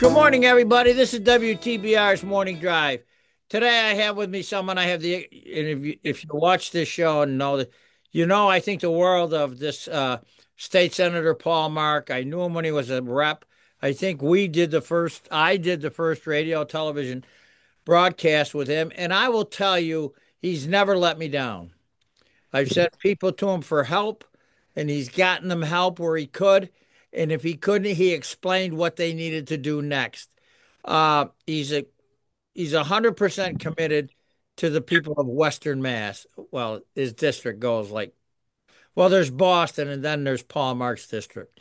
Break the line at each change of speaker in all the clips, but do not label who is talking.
Good morning, everybody. This is WTBR's Morning Drive. Today, I have with me someone I have the. And if you watch this show and know that, I think the world of this state senator Paul Mark. I knew him when he was a rep. I think we did the first. I did the first radio television broadcast with him, and I will tell you, he's never let me down. I've sent people to him for help, and he's gotten them help where he could. And if he couldn't, he explained what they needed to do next. He's 100% committed to the people of Western Mass. Well, his district goes like, well, there's Boston, and then there's Paul Mark's district.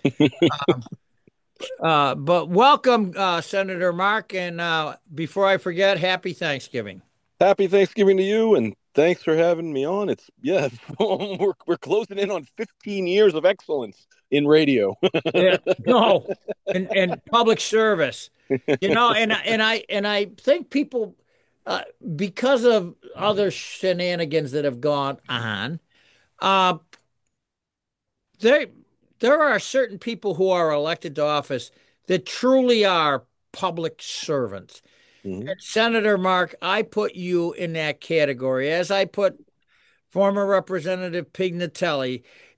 But welcome, Senator Mark. And before I forget, happy Thanksgiving.
Happy Thanksgiving to you, and thanks for having me on. We're closing in on 15 years of excellence in radio.
Yeah, no, and public service, and I think people, uh, because of other shenanigans that have gone on, uh, there there are certain people who are elected to office that truly are public servants.
Mhm.
And Senator Mark, I put you in that category, as I put former Representative Pignatelli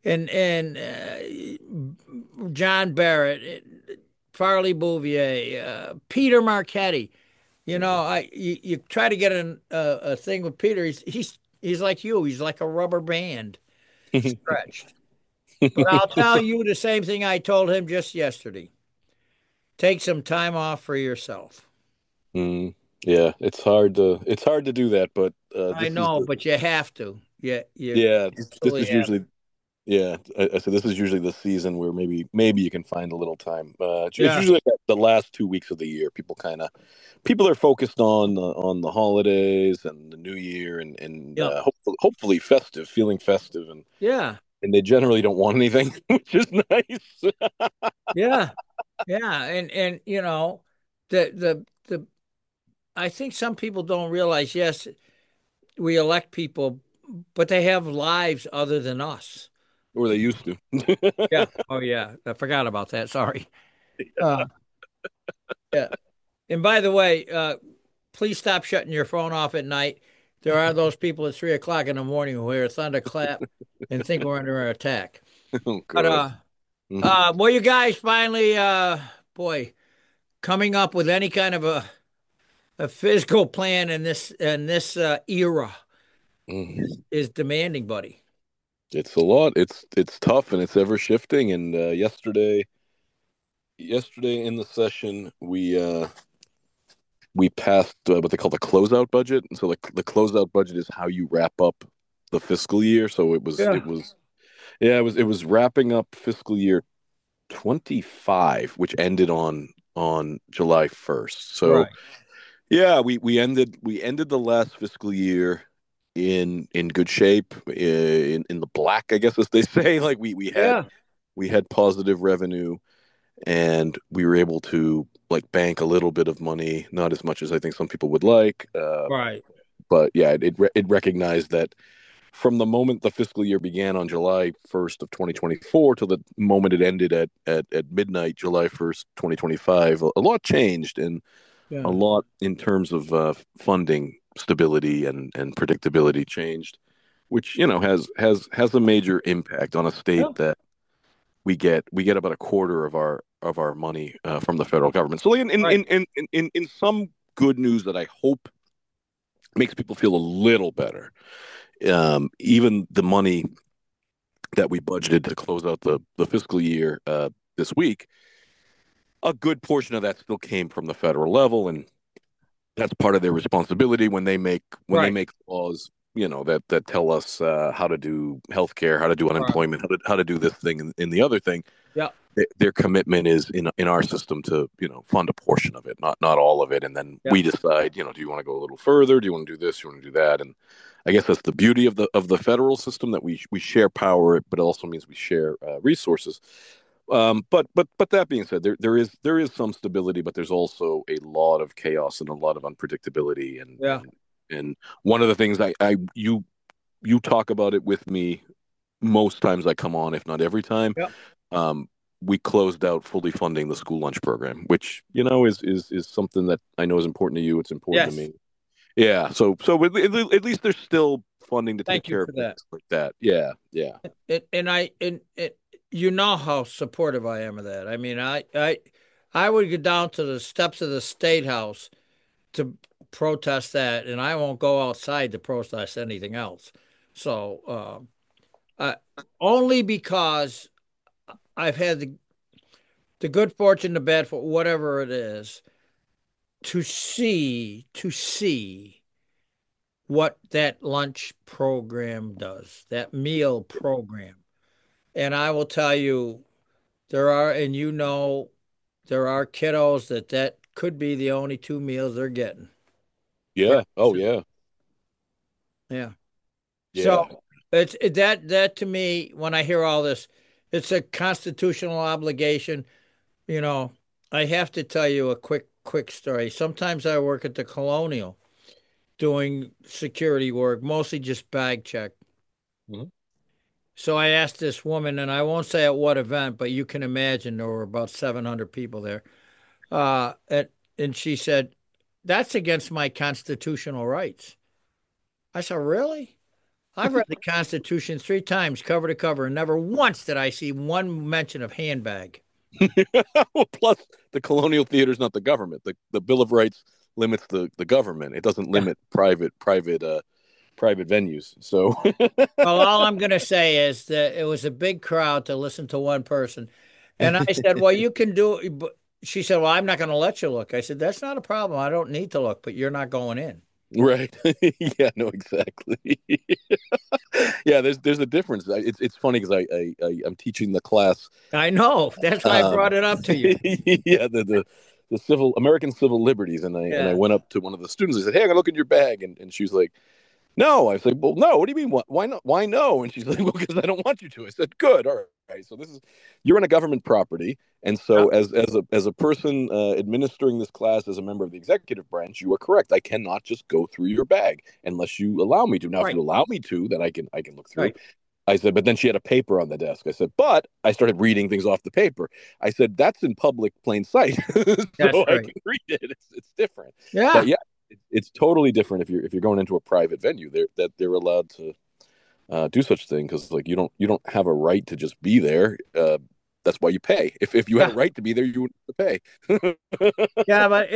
and John Barrett, Farley Bouvier, Peter Marchetti. You try to get a thing with Peter. He's like you. He's like a rubber band stretched. But I'll tell you the same thing I told him just yesterday. Take some time off for yourself.
Mm, yeah, it's hard to do that, but
I know, but you have to. Yeah, you
this
absolutely
is
have.
usually I said this is usually the season where maybe you can find a little time. It's
Yeah,
usually like the last 2 weeks of the year. People are focused on the holidays and the New Year and
yeah,
hopefully festive, feeling festive,
yeah,
and they generally don't want anything, which is nice.
yeah, yeah. And the I think some people don't realize. Yes, we elect people, but they have lives other than us.
Or they used to.
Yeah. Oh, yeah. I forgot about that. Sorry. Uh, yeah. And by the way, please stop shutting your phone off at night. There are those people at 3 o'clock in the morning who hear a thunderclap and think we're under attack.
Oh
But
God. Mhm.
well, you guys finally, boy, coming up with any kind of a physical plan in this era
Mhm.
is demanding, buddy.
It's a lot. It's tough and it's ever shifting. And yesterday in the session we passed what they call the closeout budget. And so the closeout budget is how you wrap up the fiscal year. So
Yeah.
it was wrapping up fiscal year 25, which ended on July 1st. So
Right.
yeah, we ended the last fiscal year in good shape, in the black, I guess, as they say. Like we had
Yeah.
we had positive revenue, and we were able to like bank a little bit of money, not as much as I think some people would like.
Right.
But yeah, it recognized that from the moment the fiscal year began on July 1st of 2024 to the moment it ended at midnight, July 1st, 2025, a lot changed, and a
Yeah.
lot in terms of funding stability and predictability changed, which has a major impact on a state
Yeah.
that we get about a quarter of our money from the federal government. So
Right.
in some good news that I hope makes people feel a little better, even the money that we budgeted to close out the fiscal year this week, a good portion of that still came from the federal level, and that's part of their responsibility when they
Right.
make laws, that tell us how to do healthcare, how to do
Right.
unemployment, how to do this thing and the other thing.
Yeah.
Their commitment is in our system to fund a portion of it, not all of it, and then
Yeah.
we decide, do you want to go a little further? Do you want to do this? Do you want to do that? And I guess that's the beauty of the federal system, that we share power, but it also means we share resources. But that being said, there is some stability, but there's also a lot of chaos and a lot of unpredictability, and
Yeah.
and and one of the things you talk about it with me most times I come on, if not every time.
Yeah.
Um, we closed out fully funding the school lunch program, which is something that I know is important to you. It's important to
Yes.
me. Yeah. So at least there's still funding to take
Thank you
care of
for
things
that.
like that. Yeah. Yeah.
You know how supportive I am of that. I mean, I would go down to the steps of the State House to protest that, and I won't go outside to protest anything else. So, only because I've had the good fortune, the bad for whatever it is, to see what that lunch program does, that meal program. And I will tell you, there are, and there are kiddos that could be the only two meals they're getting.
Yeah. Oh yeah.
Yeah. So
Yeah.
that to me, when I hear all this, it's a constitutional obligation. You know, I have to tell you a quick story. Sometimes I work at the Colonial doing security work, mostly just bag check.
Mhm.
So I asked this woman, and I won't say at what event, but you can imagine there were about 700 people there. Uh, and, and she said, "That's against my constitutional rights." I said, "Really?" I've read the Constitution 3 times, cover to cover, and never once did I see one mention of handbag.
Well, plus the colonial theater is not the government. The Bill of Rights limits the government. It doesn't
Yeah.
limit private venues. So
Well, all I'm going to say is that it was a big crowd to listen to one person. And I said, "Well, you can do it." But she said, "Well, I'm not going to let you look." I said, "That's not a problem. I don't need to look, but you're not going in."
right. Yeah, no, exactly. Yeah, there's a difference. It's funny because I'm teaching the class.
I know. That's why I
Um,
brought it up to you.
yeah, the civil American civil liberties, and I
Yeah.
went up to one of the students. I said, "Hey, I'm gonna look in your bag," and she was like, "No." I said, "Well, no. What do you mean? Why not? Why no?" And she's like, "Well, because I don't want you to." I said, "Good, all right. So this is you're on a government property, and
Yeah.
so as a person administering this class as a member of the executive branch, you are correct. I cannot just go through your bag unless you allow me to. Now, if
Right.
you allow me to, then I can look through."
Right.
I said, but then she had a paper on the desk. I said, but I started reading things off the paper. I said, that's in public plain sight,
That's
so I
right.
can read it. It's different, but
Yeah.
yeah, it's totally different if you're going into a private venue. They're allowed to do such thing because like you don't have a right to just be there. That's why you pay. If you had a
Yeah.
right to be there, you wouldn't have to pay.
Yeah, but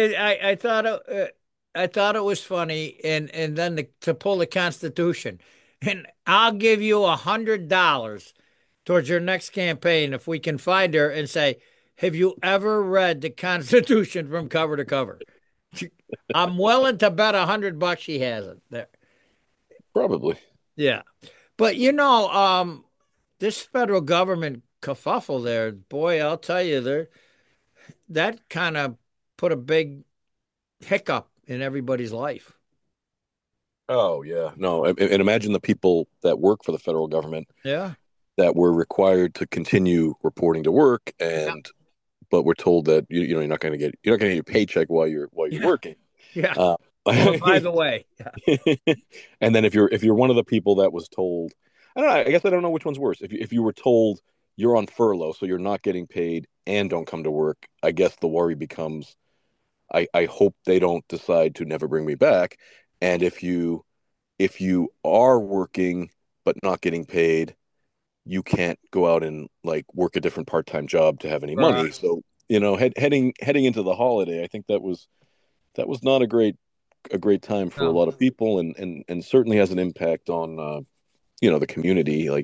I thought it was funny, and then to pull the Constitution, and I'll give you $100 towards your next campaign if we can find her and say, "Have you ever read the Constitution from cover to cover?" I'm willing to bet $100 she hasn't. There,
Probably.
yeah. But this federal government kerfuffle there, boy, I'll tell you, there that kind of put a big hiccup in everybody's life.
Oh yeah, no, and imagine the people that work for the federal government
Yeah.
that were required to continue reporting to work
Yeah.
and but we're told that you're not going to get your paycheck while you're
Yeah.
working.
Yeah.
Uh,
Oh, by the way, yeah.
and then if you're one of the people that was told, I don't know. I guess I don't know which one's worse. If you were told you're on furlough, so you're not getting paid and don't come to work, I guess the worry becomes, I hope they don't decide to never bring me back. And if you are working but not getting paid, you can't go out and like work a different part-time job to have any money.
Right.
So, heading into the holiday, I think that was not a great time for a
No.
lot of people, and certainly has an impact on the community. Like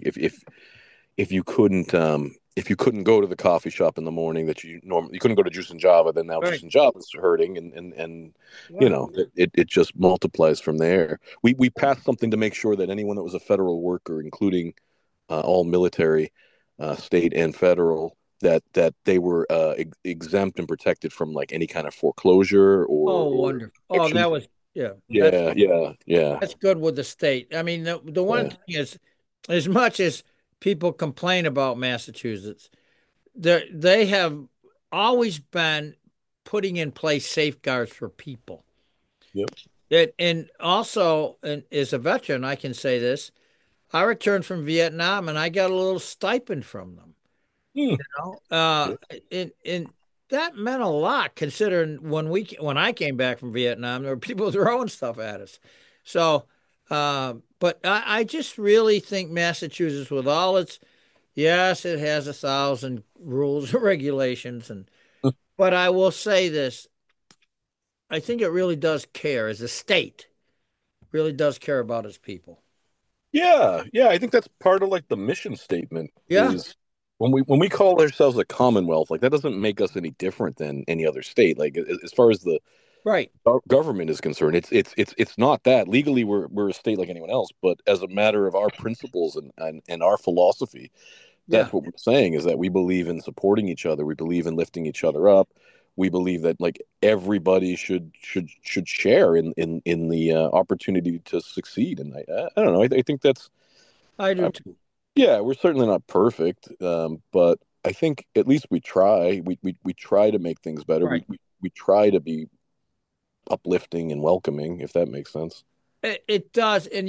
if you couldn't go to the coffee shop in the morning that you couldn't go to Juice and Java, then now Juice
Right.
and Java is hurting, and
Yeah.
it just multiplies from there. We passed something to make sure that anyone that was a federal worker, including all military, state and federal, that they were exempt and protected from like any kind of foreclosure or
Oh,
or
wonderful. Oh,
eviction.
that was yeah.
Yeah, yeah, yeah,
That's good with the state. I mean, the one
yeah.
thing is, as much as people complain about Massachusetts, they have always been putting in place safeguards for people.
Yep.
And also, and as a veteran, I can say this. I returned from Vietnam and I got a little stipend from them.
Hmm.
know,
Yeah.
and that meant a lot considering when I came back from Vietnam, there were people throwing stuff at us. So, but I just really think Massachusetts, with all its, yes, it has 1,000 rules and regulations, but I will say this: I think it really does care as a state, really does care about its people.
Yeah, yeah, I think that's part of like the mission statement
Yeah,
is when we call ourselves a commonwealth, like that doesn't make us any different than any other state. Like as far as the
right.
government is concerned, it's not that. Legally we're a state like anyone else, but as a matter of our principles and our philosophy,
Yeah,
that's what we're saying is that we believe in supporting each other. We believe in lifting each other up. We believe that like everybody should share in the opportunity to succeed. And I don't know. I think that's
I do
I,
too.
yeah. We're certainly not perfect, but I think at least we try. We try to make things better.
Right.
We try to be uplifting and welcoming, if that makes sense.
It does, and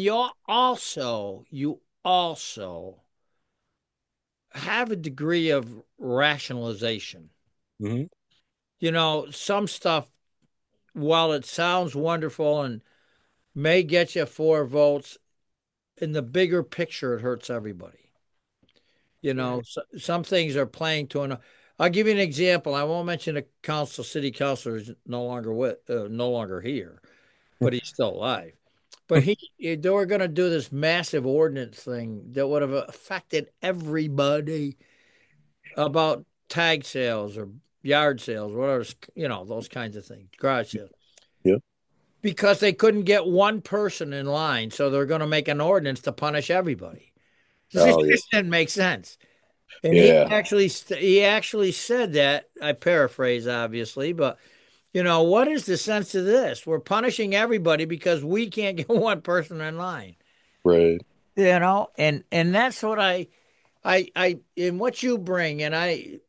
you also have a degree of rationalization.
Hmm.
Some stuff, while it sounds wonderful and may get you 4 votes, in the bigger picture, it hurts everybody.
Right.
Some things are playing to an. I'll give you an example. I won't mention a city councilor is no longer here, but he's still alive. But they were going to do this massive ordinance thing that would have affected everybody about tag sales or yard sales, whatever, those kinds of things, garage sales,
Yeah.
because they couldn't get one person in line. So they're going to make an ordinance to punish everybody.
Oh yeah.
This didn't make sense. And
Yeah.
he actually said that, I paraphrase obviously, but what is the sense of this? We're punishing everybody because we can't get one person in line.
Right.
And that's what I in what you bring, and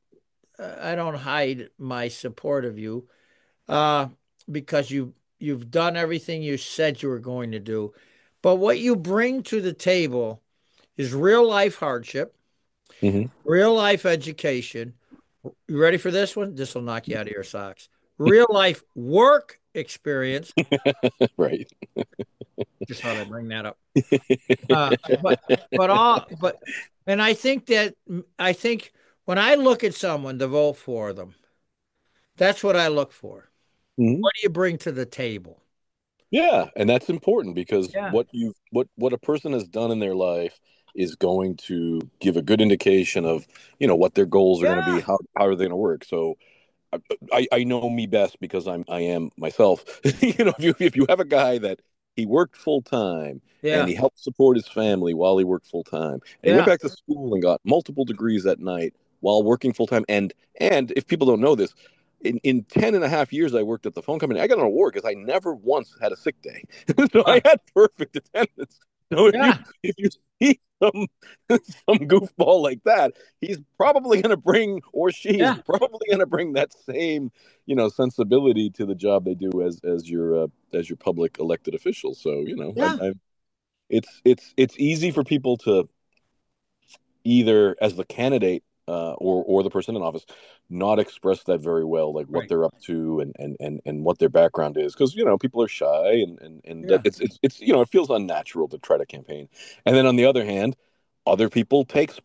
I don't hide my support of you, uh, because you've done everything you said you were going to do. But what you bring to the table is real life hardship,
Hmm.
real life education. You ready for this one? This will knock you out of your socks. Real life work experience.
Right.
Just thought I'd bring that up. Uh, but but all but and I think when I look at someone to vote for them, that's what I look for.
Mhm.
What do you bring to the table?
Yeah, and that's important because
Yeah.
what a person has done in their life is going to give a good indication of, what their goals are going to be,
Yeah.
how are they going to work. So I know me best because I am myself. If you have a guy that he worked full time and
Yeah.
he helped support his family while he worked full time, and he went
Yeah.
back to school and got multiple degrees at night while working full time, and if people don't know this, in 10 and a half years I worked at the phone company, I got an award because I never once had a sick day. So I
Uh,
had perfect attendance. So
yeah.
if you see some goofball like that, he's probably going to bring, or she is
Yeah.
probably going to bring that same, sensibility to the job they do as your public elected official. So,
Yeah.
it's easy for people to either as the candidate or the person in office not express that very well, like what
Right.
they're up to and what their background is, because people are shy and
Yeah.
it's it feels unnatural to try to campaign. And then on the other hand, other people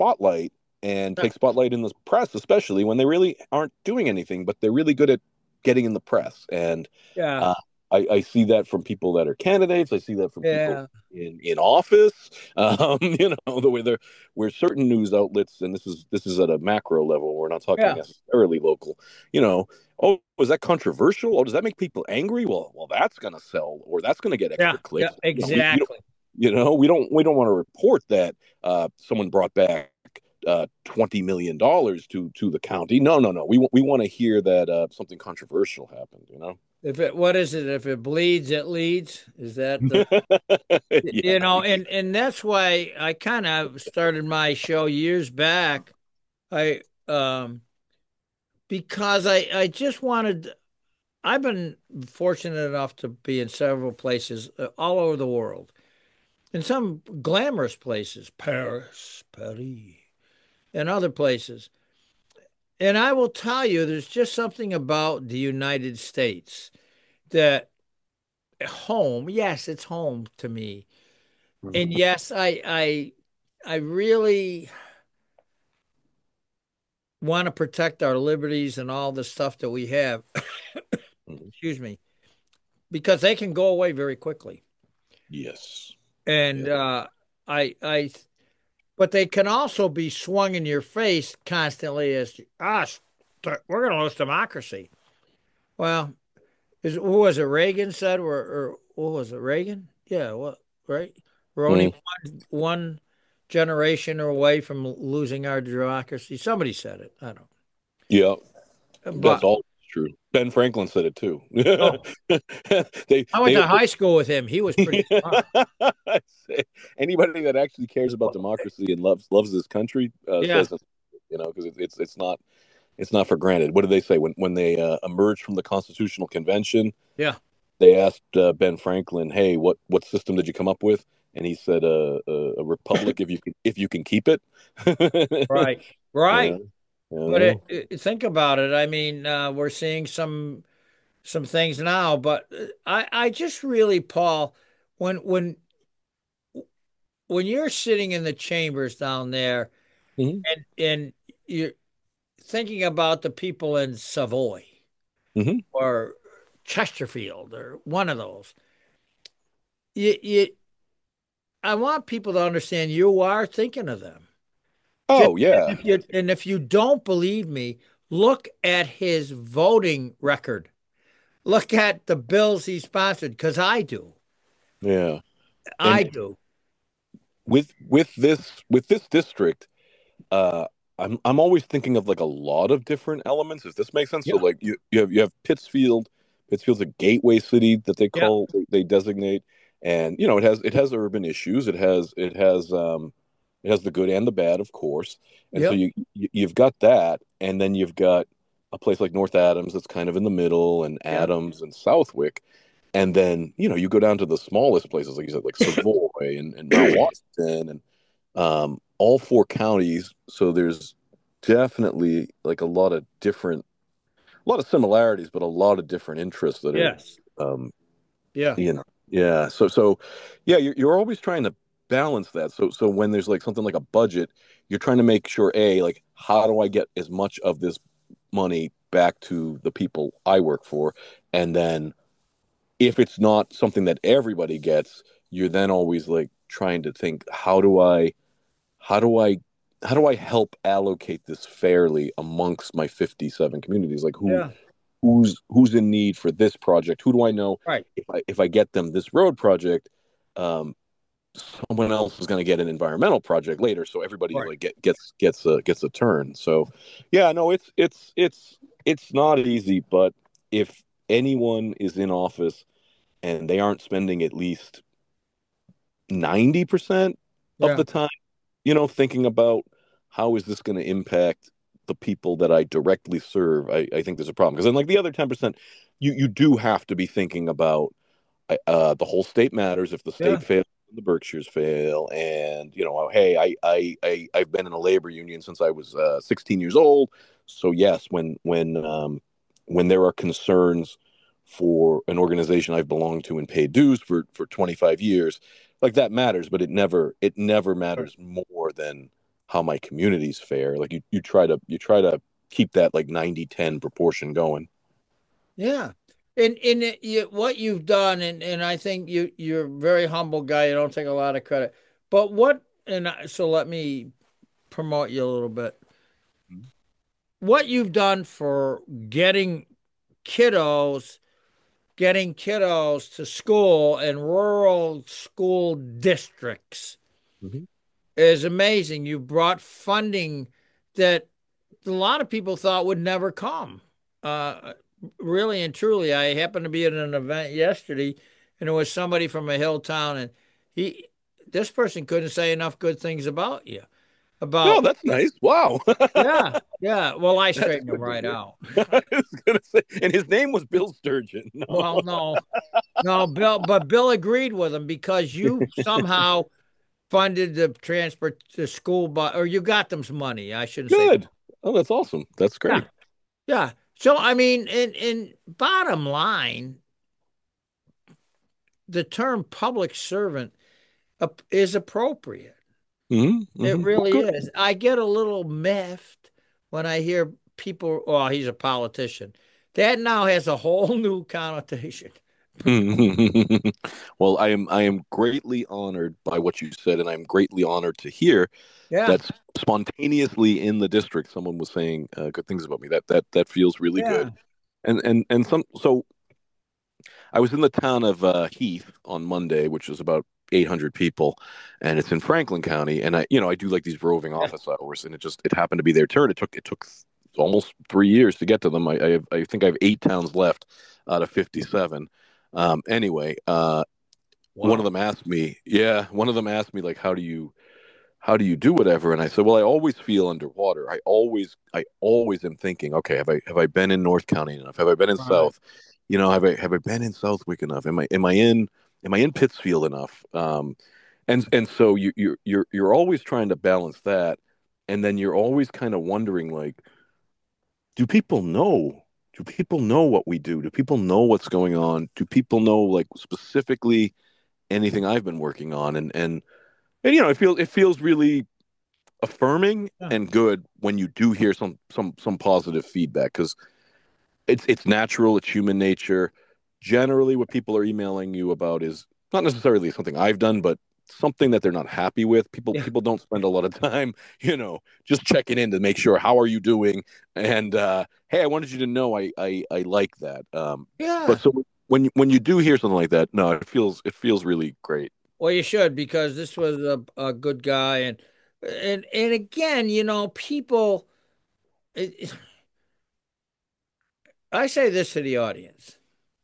take spotlight in the press, especially when they really aren't doing anything, but they're really good at getting in the press. And
Yeah.
uh, I see that from people that are candidates. I see that from people
Yeah.
in office. The way they're where certain news outlets, and this is at a macro level. We're not talking
Yeah.
necessarily local. Oh, is that controversial? Oh, does that make people angry? Well, that's going to sell, or that's going to get
Yeah.
extra
Yeah.
clicks. We don't,
Exactly.
we don't want to report that someone brought back $20 million to the county. No, no, no. We want to hear that something controversial happened.
What is it? If it bleeds, it leads. Is that the
Yeah.
and that's why I kind of started my show years back. I Because I just wanted. I've been fortunate enough to be in several places all over the world, in some glamorous places, Paris, and other places. And I will tell you, there's just something about the United States that home, yes, it's home to me. And yes, I really want to protect our liberties and all the stuff that we have,
Mhm.
excuse me, because they can go away very quickly.
Yes.
And
Yeah.
I but they can also be swung in your face constantly as we're going to lose democracy. Well, who was it? Reagan said, or what was it? Reagan? Yeah, what, right? We're only
Mm.
one generation away from losing our democracy. Somebody said it. I don't
Yeah.
know.
That's
But
all true. Ben Franklin said it too.
oh,
they
I went
they
to high school with him. He was pretty smart.
I say, anybody that actually cares about democracy and loves this country
Yeah,
says it, because it's not for granted. What did they say when they emerged from the Constitutional Convention?
yeah,
They asked Ben Franklin, "Hey, what system did you come up with?" And he said, "A republic if you can keep it."
right,
you
right.
know, you
But
know.
think about it. I mean, we're seeing some things now, but I just really, Paul, when when when you're sitting in the chambers down there
Hmm.
and you're thinking about the people in Savoy
Hmm.
or Chesterfield or one of those, you I want people to understand you are thinking of them. Just,
Oh yeah.
and if you don't believe me, look at his voting record. Look at the bills he sponsored, because I do.
Yeah.
I
And
do.
with this district, uh I'm always thinking of like a lot of different elements, if this makes sense. So
Yeah.
like you have Pittsfield. Pittsfield's a gateway city that
Yeah.
they designate, and it has urban issues. It has the good and the bad, of course. And so
Yep.
you've got that, and then you've got a place like North Adams that's kind of in the middle, and
Yeah.
Adams and Southwick. And then, you go down to the smallest places, like you said, like Savoy and Mount Washington, and all four counties. So there's definitely like a lot of similarities, but a lot of different interests that are,
Yes.
um,
Yeah.
yeah. So yeah, you're always trying to balance that. So when there's like something like a budget, you're trying to make sure, like, how do I get as much of this money back to the people I work for? And then if it's not something that everybody gets, you're then always like trying to think, how do I how do I help allocate this fairly amongst my 57 communities? Like
Yeah.
who's in need for this project? Who do I know
Right.
if I get them this road project, um, someone else is going to get an environmental project later, so everybody
Right.
like gets a turn. So yeah, no, it's not easy, but if anyone is in office and they aren't spending at least 90% of
Yeah.
the time, thinking about how is this going to impact the people that I directly serve, I think there's a problem. Because then, like the other 10%, you do have to be thinking about the whole state matters. If the
Yeah.
state fails, the Berkshires fail, and hey, I've been in a labor union since I was 16 years old. So yes, when there are concerns for an organization I've belonged to and paid dues for 25 years, like that matters, but it never
Right.
matters more than how my community's fare. Like you try to keep that like 90-10 proportion going.
Yeah. And what you've done, and I think you're a very humble guy. You don't take a lot of credit. But so let me promote you a little bit. What you've done for getting kiddos to school in rural school districts
Mhm.
is amazing. You brought funding that a lot of people thought would never come. Uh, Really and truly, I happened to be at an event yesterday, and there was somebody from a hill town, and he, this person couldn't say enough good things about you.
Oh,
About
that's nice. Wow.
Yeah, yeah. Well, I
That's
straightened him
good to
right
hear.
out.
I was gonna say, and his name was Bill Sturgeon. No.
Well, no, no, but Bill agreed with him because you somehow funded the transport to school, but or you got them some money. I shouldn't say.
Good. Oh, that's awesome. That's
Yeah.
great.
Yeah. So I mean, in bottom line, the term public servant is appropriate. It
Well,
really
good.
is. I get a little miffed when I hear people, oh, he's a politician. That now has a whole new connotation.
Well, I am greatly honored by what you said, and I'm greatly honored to hear
Yeah.
that spontaneously in the district someone was saying good things about me. That feels really good.
Yeah.
And some so I was in the town of Heath on Monday, which is about 800 people, and it's in Franklin County. And I do like these roving
Yeah.
office hours, and it happened to be their turn. It took almost 3 years to get to them. I think I have 8 towns left out of 57. Anyway,
Wow.
one of them asked me like, how do you do whatever? And I said, well, I always feel underwater. I always am thinking, okay, have I been in North County enough? Have I been in
Right.
South? Have I been in Southwick enough? Am I in Pittsfield enough? And so you're always trying to balance that, and then you're always kind of wondering like, do people know? Do people know what we do? Do people know what's going on? Do people know like specifically anything I've been working on? And it feels really affirming
Yeah.
and good when you do hear some positive feedback because it's natural, it's human nature. Generally, what people are emailing you about is not necessarily something I've done, but something that they're not happy with. People
Yeah.
people don't spend a lot of time, just checking in to make sure how are you doing, and hey, I wanted you to know I like that. But
Yeah.
so when you do hear something like that, no, it feels really great.
Well, you should because this was a good guy and again, people I say this to the audience.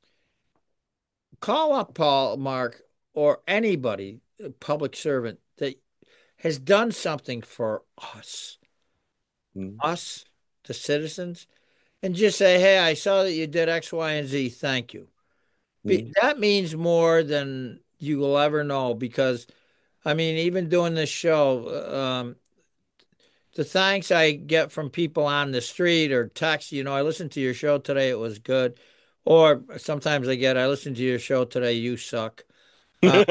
Call up Paul, Mark, or anybody, a public servant that has done something for
Mm-hmm.
us, the citizens, and just say, "Hey, I saw that you did X, Y, and Z. Thank you." That means more than you will ever know because I mean, even doing this show, the thanks I get from people on the street or text, I listened to your show today, it was good. Or sometimes I listened to your show today, you suck. Uh,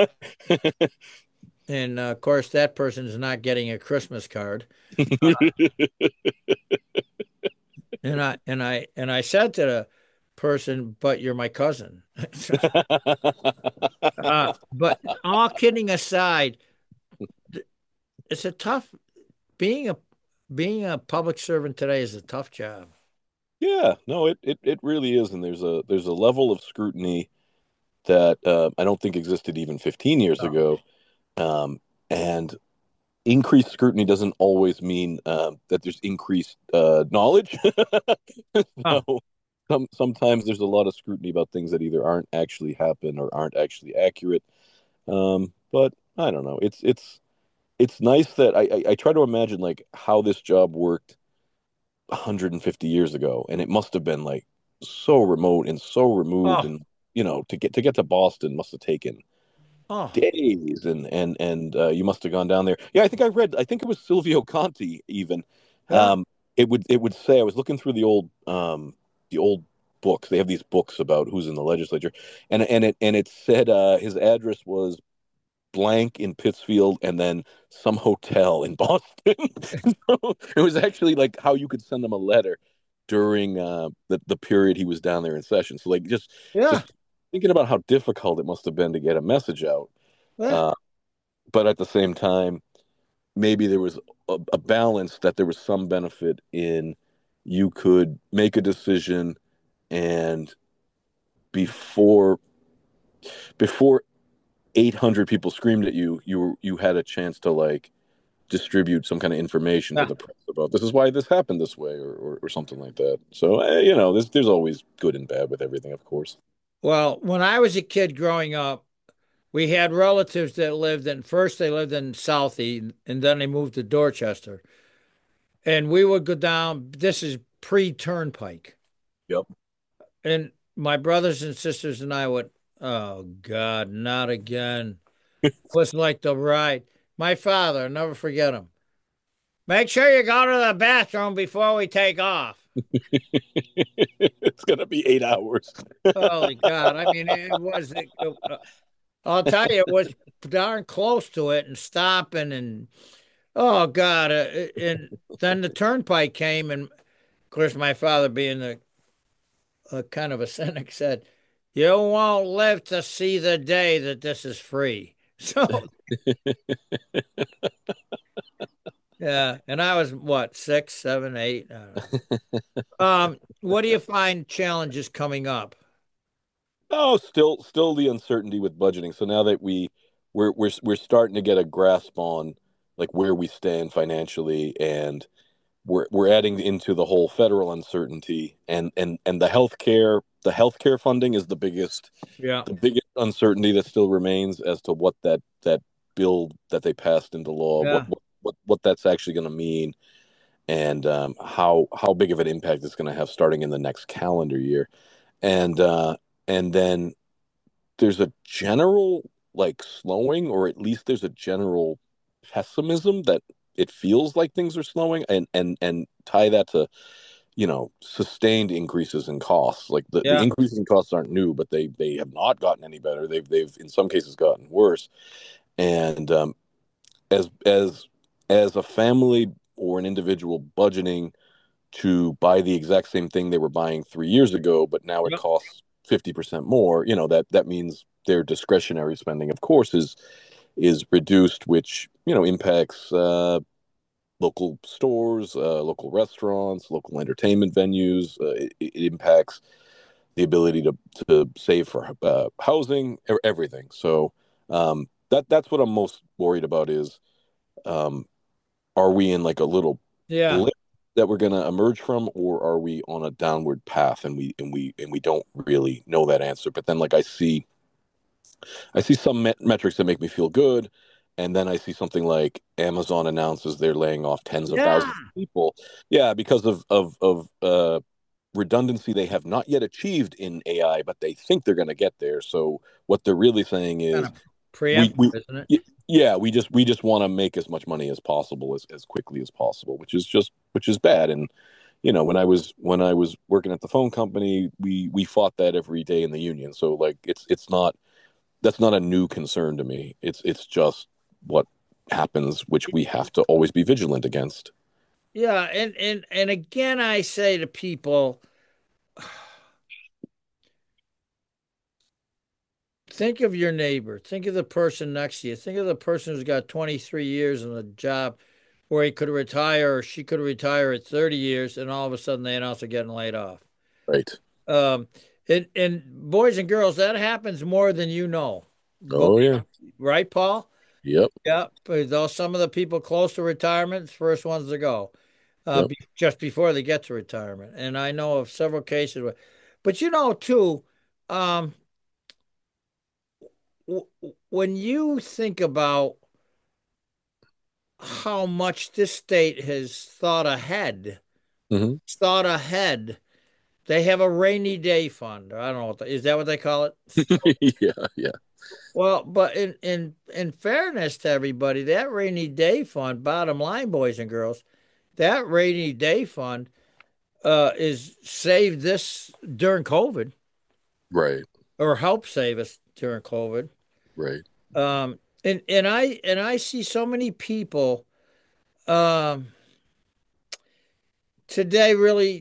and of course, that person is not getting a Christmas card. And I said to the person, but you're my cousin. But all kidding aside, it's a tough being a being a public servant today is a tough job.
Yeah, no, it really is, and there's a level of scrutiny that I don't think existed even 15 years
Oh,
ago. And increased scrutiny doesn't always mean that there's increased knowledge.
oh,
So sometimes there's a lot of scrutiny about things that either aren't actually happen or aren't actually accurate. But I don't know. It's nice that I try to imagine like how this job worked 150 years ago, and it must have been like so remote and so removed,
oh,
and to get to Boston must have taken
oh,
days, and you must have gone down there. Yeah, I think it was Silvio Conti even.
yeah,
It would say I was looking through the old books. They have these books about who's in the legislature, and it said his address was blank in Pittsfield and then some hotel in Boston. So it was actually like how you could send him a letter during the period he was down there in session. So like
yeah,
just thinking about how difficult it must have been to get a message out.
yeah.
Uh, but at the same time, maybe there was a balance that there was some benefit in you could make a decision and before before 800 people screamed at you, you had a chance to like distribute some kind of information to
Yeah.
the press about this is why this happened this way or something like that. So there's always good and bad with everything, of course.
Well, when I was a kid growing up, we had relatives that lived in first they lived in Southie and then they moved to Dorchester. And we would go down, this is pre-turnpike.
Yep.
And my brothers and sisters and I would, oh God, not again. Was like the ride. My father, I'll never forget him. Make sure you go to the bathroom before we take off.
It's gonna be 8 hours.
Holy God. I mean, I'll tell you, it was darn close to it and stopping and, oh God. And then the turnpike came. And of course, my father, being a kind of a cynic, said, "You won't live to see the day that this is free." So, yeah. And I was what, 6, 7, 8? I don't know. What do you find challenges coming up?
Oh, still the uncertainty with budgeting. So now that we're starting to get a grasp on like where we stand financially, and we're adding into the whole federal uncertainty, and the healthcare funding is
Yeah.
the biggest uncertainty that still remains as to what that bill that they passed into law,
Yeah.
what that's actually going to mean, and how big of an impact it's going to have starting in the next calendar year, and then there's a general like slowing, or at least there's a general pessimism that it feels like things are slowing, and tie that to sustained increases in costs. Like the
Yeah.
increases in costs aren't new, but they have not gotten any better. They've in some cases gotten worse. And as a family or an individual budgeting to buy the exact same thing they were buying 3 years ago, but now it
Yep.
costs 50% more, that means their discretionary spending, of course, is reduced, which impacts local stores, local restaurants, local entertainment venues. It impacts the ability to save for housing, everything. So that's what I'm most worried about is, um, are we in like a little
Yeah.
blip that we're going to emerge from, or are we on a downward path, and we don't really know that answer. But then like I see some metrics that make me feel good, and then I see something like Amazon announces they're laying off tens of
Yeah.
thousands of people. Yeah, because of redundancy they have not yet achieved in AI, but they think they're going to get there. So what they're really saying
Kind
is
of
we
preemptive,
we
isn't it?
yeah, we just want to make as much money as possible, as quickly as possible, which is bad. And when I was working at the phone company, we fought that every day in the union. So like it's not that's not a new concern to me. It's just what happens, which we have to always be vigilant against.
Yeah. And again, I say to people, think of your neighbor. Think of the person next to you. Think of the person who's got 23 years in a job where he could retire or she could retire at 30 years, and all of a sudden they announce they're getting laid off.
Right.
Um, and boys and girls, that happens more than you know. But,
Oh yeah.
right, Paul?
Yep.
Yeah. But those some of the people close to retirement, first ones to go,
Yep.
just before they get to retirement. And I know of several cases but too, um, when you think about how much this state has
Hmm.
thought ahead. They have a rainy day fund. I don't know is that what they call it?
Yeah. Yeah.
Well, but in fairness to everybody, that rainy day fund, bottom line, boys and girls, that rainy day fund is saved this during COVID,
Right.
or helped save us during COVID.
Right.
And I see so many people um today really,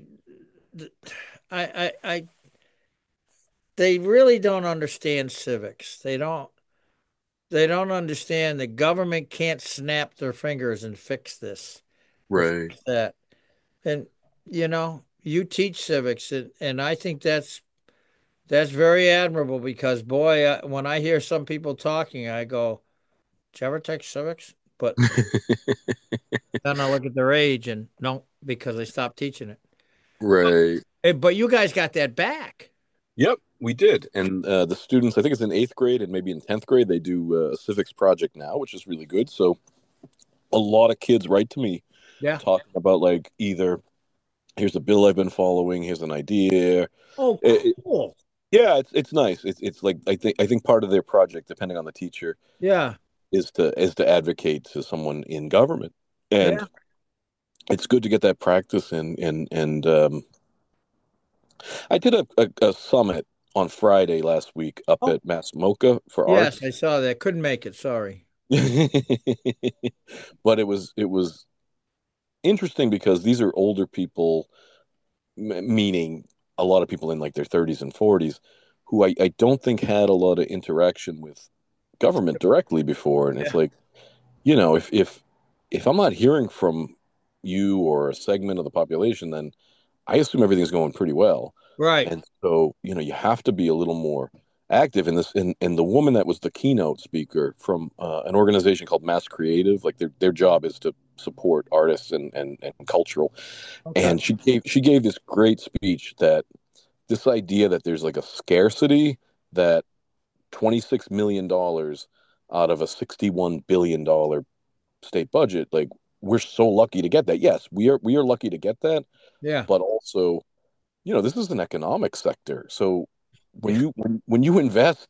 I they really don't understand civics. They don't understand the government can't snap their fingers and fix this or
Right.
fix that. And you teach civics, and I think that's very admirable because boy, when I hear some people talking, I go, "Did you ever take civics?" But then I look at their age and no, because they stopped teaching it.
Right.
But you guys got that back.
Yep, we did. And the students, I think it's in eighth grade and maybe in 10th grade, they do a civics project now, which is really good. So a lot of kids write to me
Yeah.
talking about like either here's a bill I've been following, here's an idea.
Oh,
It,
cool.
yeah, it's nice. It's like I think part of their project, depending on the teacher,
Yeah.
is to advocate to someone in government. And
Yeah.
it's good to get that practice and I did a summit on Friday last week up
Oh,
at Mass MoCA for
yes, I
arts.
saw that. Couldn't make it. Sorry.
But it was interesting because these are older people, meaning a lot of people in like their 30s and 40s, who I don't think had a lot of interaction with government directly before. And it's
Yeah.
like, if I'm not hearing from you or a segment of the population, then I assume everything's going pretty well.
Right.
And so, you have to be a little more active in this. And the woman that was the keynote speaker from an organization called Mass Creative, like their job is to support artists and cultural.
Okay.
And she gave this great speech that this idea that there's like a scarcity, that $26 million out of a $61 billion state budget, like we're so lucky to get that. Yes, we are lucky to get that,
Yeah.
but also, this is an economic sector. So when
Yeah.
you invest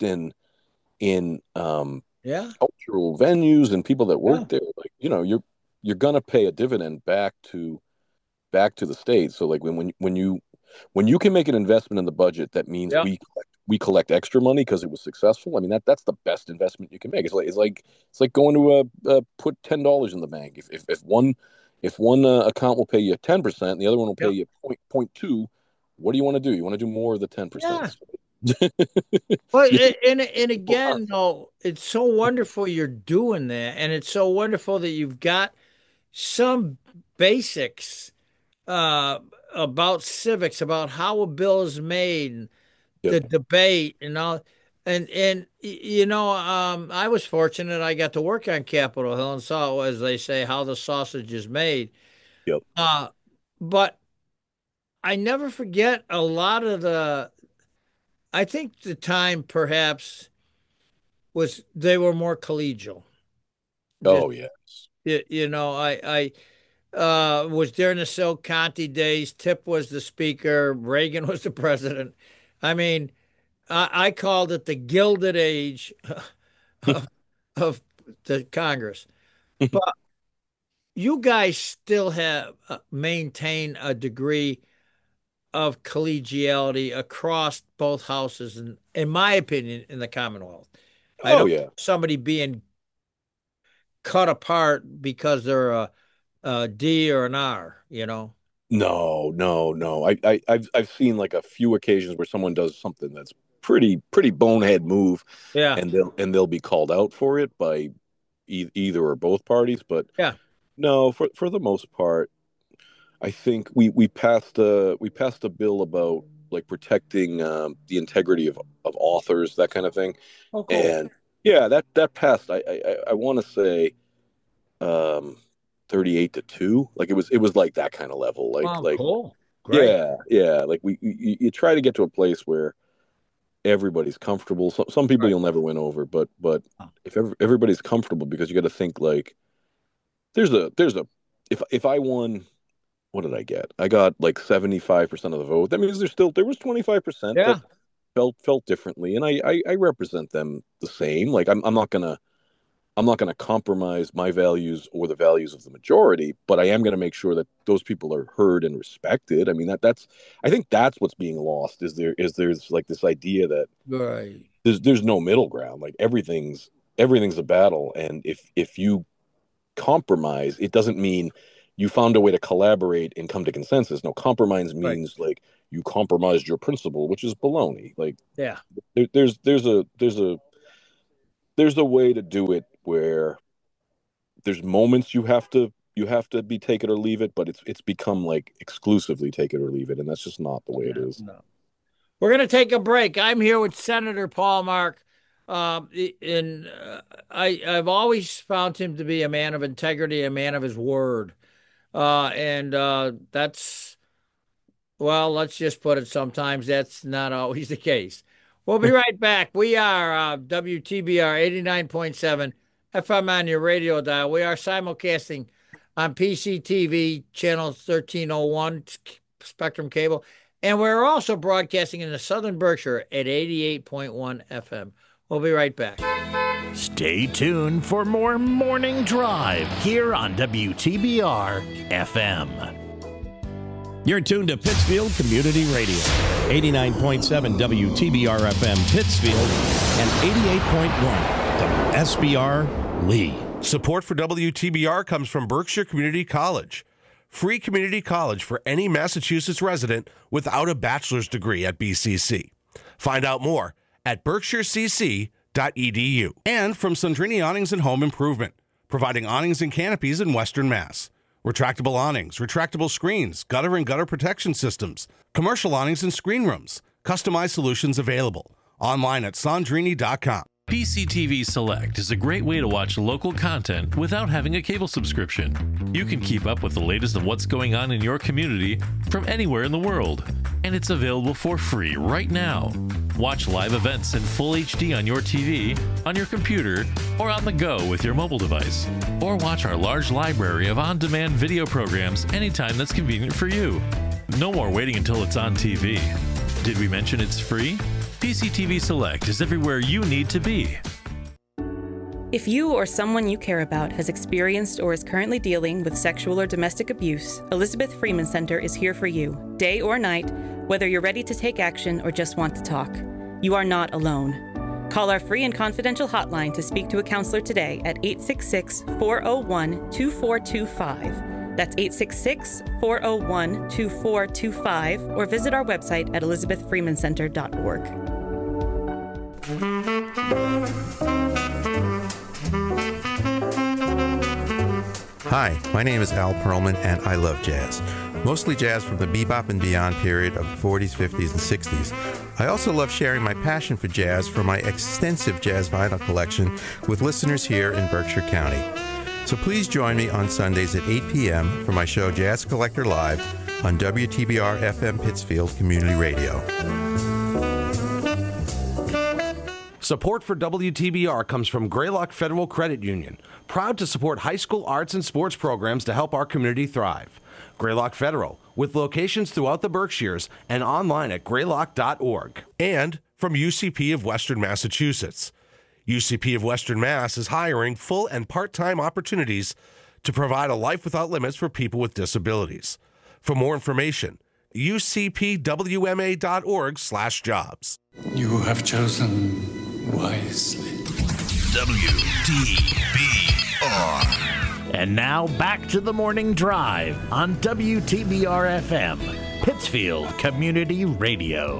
in
Yeah.
cultural venues and people that work
Yeah.
there, like, you're gonna pay a dividend back to the state. So like when you can make an investment in the budget, that means
Yeah.
we collect extra money because it was successful. I mean, that's the best investment you can make. It's like going to put $10 in the bank. If one account will pay you 10%, and the other one will pay
Yeah.
you point two, what do you want to do? You want to do more of the
Yeah.
10%.
Well,
You
and again, though, it's so wonderful you're doing that, and it's so wonderful that you've got some basics uh, about civics, about how a bill is made, and
Yep.
the debate, and all. I was fortunate. I got to work on Capitol Hill and saw, as they say, how the sausage is made.
Yep.
Uh, but I never forget a lot of the. I think the time perhaps was they were more collegial. Just
Oh yes.
I was during the Sil Conti days. Tip was the speaker. Reagan was the president. I mean, I called it the Gilded Age of, of the Congress. But you guys still have maintain a degree of collegiality across both houses, and in my opinion, in the Commonwealth. I
Oh
don't
yeah.
somebody being cut apart because they're a D or an R, you know?
No, no, no. I've seen like a few occasions where someone does something that's pretty bonehead move,
Yeah,
and they'll be called out for it by either or both parties. But
yeah.
no, for the most part, I think we passed a bill about like protecting the integrity of authors, that kind of thing.
Oh, cool.
And yeah, that passed. I want to say um 38-2. Like it was like that kind of level. Like
Wow,
like
cool. Great.
yeah. Like you try to get to a place where everybody's comfortable. Some people
Right.
you'll never win over, but
Oh,
if everybody's comfortable, because you got to think like there's a if I won, what did I get? I got like 75% of the vote. That means there was 25% that
yeah,
felt differently, and I represent them the same. Like I'm not gonna compromise my values or the values of the majority, but I am gonna make sure that those people are heard and respected. I mean, I think that's what's being lost, there's like this idea that
right.
there's no middle ground. Like everything's a battle, and if you compromise, it doesn't mean you found a way to collaborate and come to consensus. No, compromise
Right.
means like you compromised your principle, which is baloney. Like
Yeah.
there's a way to do it where there's moments you have to be take it or leave it, but it's become like exclusively take it or leave it, and that's just not the way it
Yeah.
is.
No. We're going to take a break. I'm here with Senator Paul Mark. And I've always found him to be a man of integrity, a man of his word. And that's, well, let's just put it, sometimes that's not always the case. We'll be right back. We are WTBR 89.7 FM on your radio dial. We are simulcasting on PCTV channel 1301 Spectrum Cable. And we're also broadcasting in the Southern Berkshire at 88.1 FM. We'll be right back.
Stay tuned for more Morning Drive here on WTBR FM.
You're tuned to Pittsfield Community Radio, 89.7 WTBR FM Pittsfield and 88.1 WSBR Lee.
Support for WTBR comes from Berkshire Community College. Free community college for any Massachusetts resident without a bachelor's degree at BCC. Find out more at berkshirecc.edu. And from Sandrini Awnings and Home Improvement, providing awnings and canopies in Western Mass. Retractable awnings, retractable screens, gutter and gutter protection systems, commercial awnings and screen rooms, customized solutions available. Online at sandrini.com.
BCTV Select is a great way to watch local content without having a cable subscription. You can keep up with the latest of what's going on in your community from anywhere in the world. And it's available for free right now. Watch live events in full HD on your TV, on your computer, or on the go with your mobile device. Or watch our large library of on-demand video programs anytime that's convenient for you. No more waiting until it's on TV. Did we mention it's free? PCTV Select is everywhere you need to be.
If you or someone you care about has experienced or is currently dealing with sexual or domestic abuse, Elizabeth Freeman Center is here for you, day or night, whether you're ready to take action or just want to talk. You are not alone. Call our free and confidential hotline to speak to a counselor today at 866-401-2425. That's 866-401-2425, or visit our website at elizabethfreemancenter.org.
Hi, my name is Al Perlman, and I love jazz. Mostly jazz from the bebop and beyond period of the 40s, 50s, and 60s. I also love sharing my passion for jazz from my extensive jazz vinyl collection with listeners here in Berkshire County. So please join me on Sundays at 8 p.m. for my show Jazz Collector Live on WTBR FM Pittsfield Community Radio.
Support for WTBR comes from Greylock Federal Credit Union, proud to support high school arts and sports programs to help our community thrive. Greylock Federal, with locations throughout the Berkshires and online at greylock.org. And from UCP of Western Massachusetts. UCP of Western Mass is hiring full and part-time opportunities to provide a life without limits for people with disabilities. For more information, ucpwma.org/jobs.
You have chosen wisely.
WTBR. And now back to the Morning Drive on WTBR FM, Pittsfield Community Radio.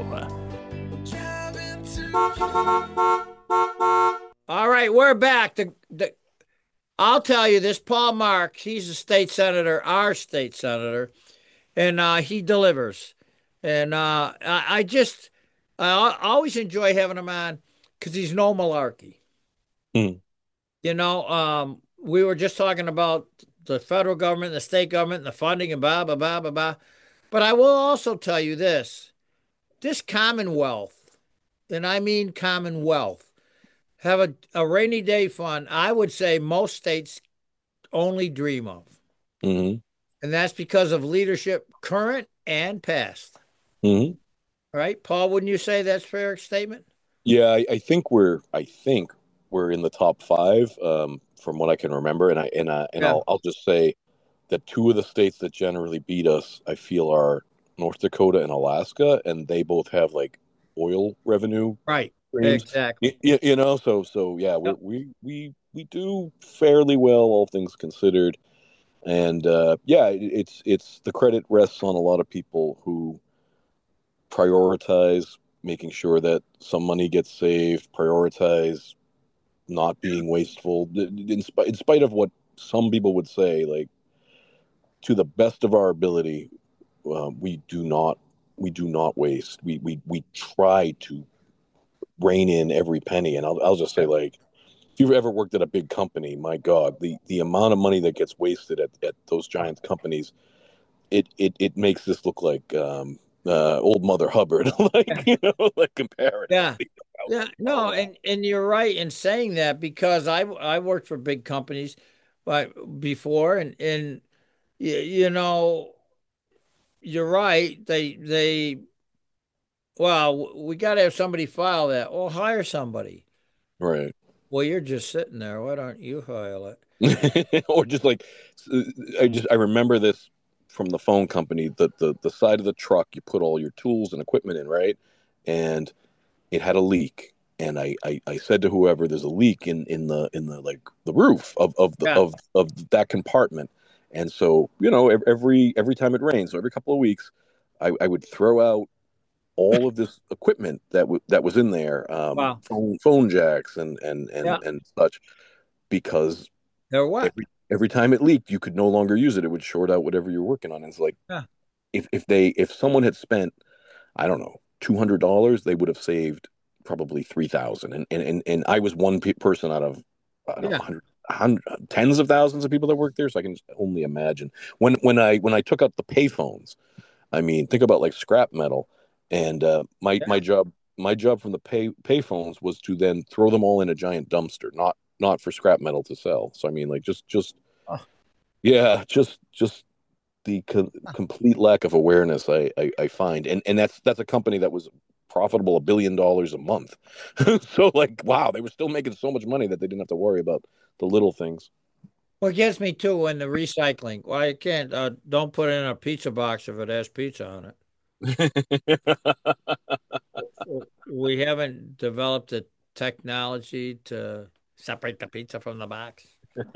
All right, we're back. I'll tell you this, Paul Mark, he's a state senator, our state senator, and he delivers. And I always enjoy having him on because he's no malarkey.
Mm.
You know, we were just talking about the federal government, the state government, and the funding and blah, blah, blah, blah, blah. But I will also tell you this Commonwealth, and I mean Commonwealth, have a rainy day fund I would say most states only dream of.
Mm-hmm.
And that's because of leadership, current and past.
Mm-hmm.
Right? Paul, wouldn't you say that's a fair statement?
Yeah, I think we're in the top 5 from what I can remember. And I'll just say that 2 of the states that generally beat us, I feel, are North Dakota and Alaska, and they both have like oil revenue.
Right.
Streams.
Exactly.
You know, so yeah, yep. we do fairly well, all things considered. And it's the credit rests on a lot of people who prioritize making sure that some money gets saved, prioritize not being wasteful, in spite of what some people would say. Like, to the best of our ability, we do not waste. We try to rein in every penny. And I'll just say, like, if you've ever worked at a big company, my God, the amount of money that gets wasted at those giant companies, it makes this look like old Mother Hubbard, like, like comparing.
Yeah. Yeah, no, and you're right in saying that, because I worked for big companies before, and you know, you're right. Well, we got to have somebody file that. Well, hire somebody.
Right.
Well, you're just sitting there. Why don't you file it?
Or just like, I remember this from the phone company, the side of the truck you put all your tools and equipment in, right? And it had a leak. And I said to whoever, there's a leak in the like the roof
Yeah.
of that compartment. And so, every time it rains, so every couple of weeks, I would throw out all of this equipment that was in there,
Wow.
phone jacks and
Yeah.
and such, because
They're what?
every time it leaked, you could no longer use it. It would short out whatever you're working on. And it's like,
Yeah.
if someone had spent, I don't know, $200, they would have saved probably 3,000. And I was one person out of, I don't know,
Yeah.
100, tens of thousands of people that work there. So I can only imagine when I took out the payphones. I mean, think about like scrap metal, and my job from the payphones was to then throw them all in a giant dumpster, not for scrap metal to sell. So I mean, like just
Oh,
yeah, just the complete lack of awareness I find, and that's a company that was profitable $1 billion a month. So like, wow, they were still making so much money that they didn't have to worry about the little things.
well, it gets me too when the recycling. Well, I can't. Don't put it in a pizza box if it has pizza on it. We haven't developed the technology to separate the pizza from the box.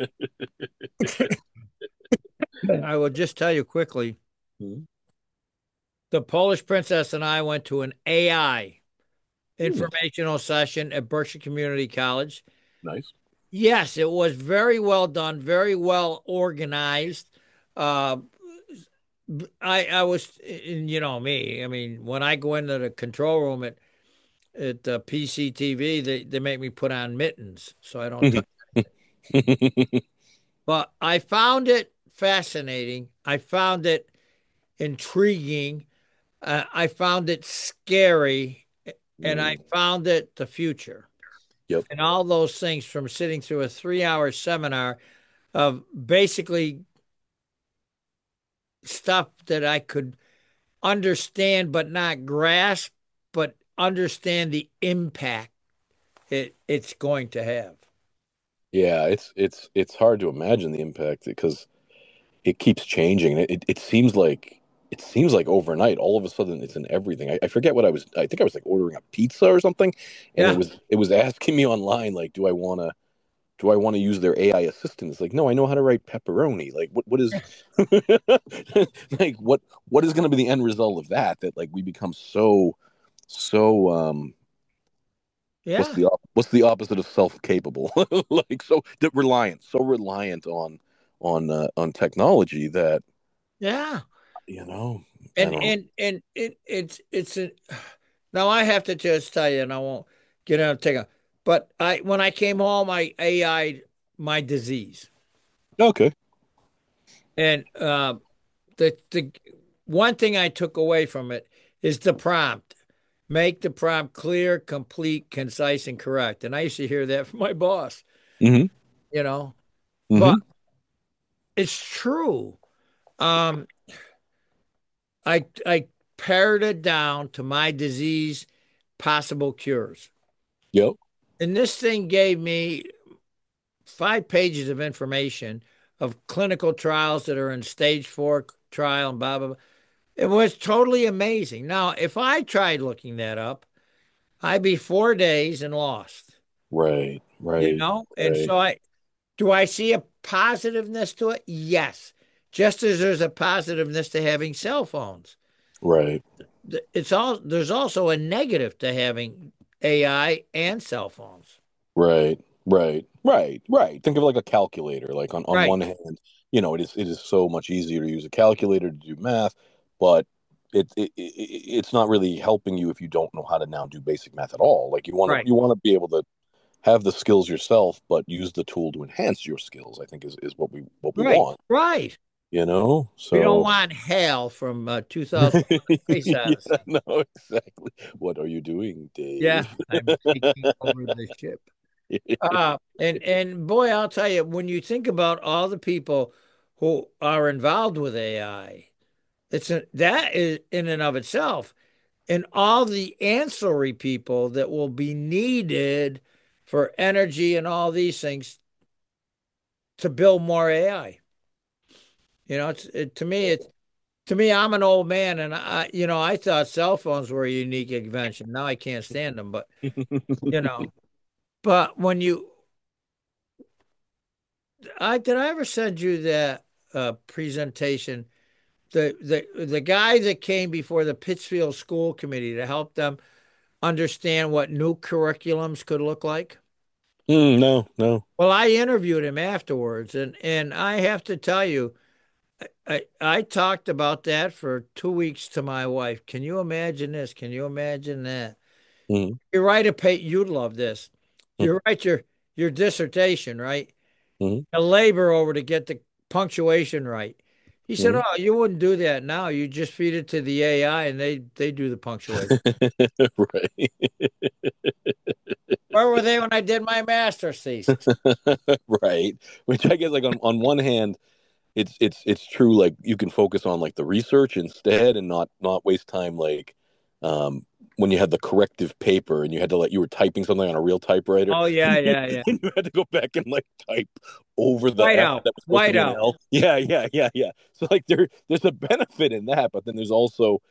I will just tell you quickly.
Hmm.
The Polish princess and I went to an AI
Hmm.
informational session at Berkshire Community College.
Nice.
Yes, it was very well done, very well organized. Uh, I was, you know me. I mean, when I go into the control room at PCTV, they make me put on mittens so I don't touch. But I found it fascinating. I found it intriguing. I found it scary, and I found it the future.
Yep.
And all those things from sitting through a 3-hour seminar of basically stuff that I could understand but not grasp, but understand the impact it's going to have.
Yeah, it's hard to imagine the impact because it keeps changing. It seems like overnight, all of a sudden it's in everything. I forget what I think I was like ordering a pizza or something, and it
Yeah,
was it was asking me online like, do I want to use their AI assistant? It's like, no, I know how to write pepperoni. Like, what is like what is going to be the end result of that? That like we become so what's
yeah,
the opposite of self-capable? Like so reliant on technology that
yeah.
you know I
And
don't know.
and it's a, now I have to just tell you, and I won't get on take a. But I when I came home, I AI'd my disease,
Okay.
and the one thing I took away from it is the prompt. Make the prompt clear, complete, concise, and correct. And I used to hear that from my boss,
Mm-hmm.
you know, but
Mm-hmm.
it's true. Um, I pared it down to my disease, possible cures.
Yep.
And this thing gave me 5 pages of information of clinical trials that are in stage 4 trial and blah, blah, blah. It was totally amazing. Now, if I tried looking that up, I'd be 4 days and lost,
Right.
you
Right.
know? And
Right.
so do I see a positiveness to it? Yes. Just as there's a positiveness to having cell phones.
Right.
There's also a negative to having AI and cell phones.
Right. Right. Right. Right. Think of like a calculator. Like on
Right.
one hand, it is so much easier to use a calculator to do math, but it's not really helping you if you don't know how to now do basic math at all. Like you want to
Right.
you want to be able to have the skills yourself, but use the tool to enhance your skills. I think is what we
Right.
want.
Right. We don't
So
want hell from 2001 Space
yeah,
Odyssey.
no, exactly. What are you doing,
Yeah,
Dave?
I'm taking over the ship. And boy, I'll tell you, when you think about all the people who are involved with AI, that is in and of itself, and all the ancillary people that will be needed for energy and all these things to build more AI. To me, I'm an old man, and I thought cell phones were a unique invention. Now I can't stand them, but you know, but when did I ever send you that presentation? The guy that came before the Pittsfield School Committee to help them understand what new curriculums could look like.
No, no.
Well, I interviewed him afterwards, and I have to tell you, I talked about that for 2 weeks to my wife. Can you imagine this? Can you imagine that?
Mm.
You write you'd love this. You write your dissertation, right?
Mm.
A labor over to get the punctuation right. He said, "Oh, you wouldn't do that now. You just feed it to the AI, and they do the punctuation."
Right.
Where were they when I did my master's thesis?
Right. Which I guess, like, on one hand, it's true. Like, you can focus on like the research instead, and not waste time, like, when you had the corrective paper and you were typing something on a real typewriter.
Oh yeah, yeah, yeah.
And you had to go back and like type over the
White
F
out,
that was supposed to
white
be an
out.
L. Yeah. So like there's a benefit in that, but then there's also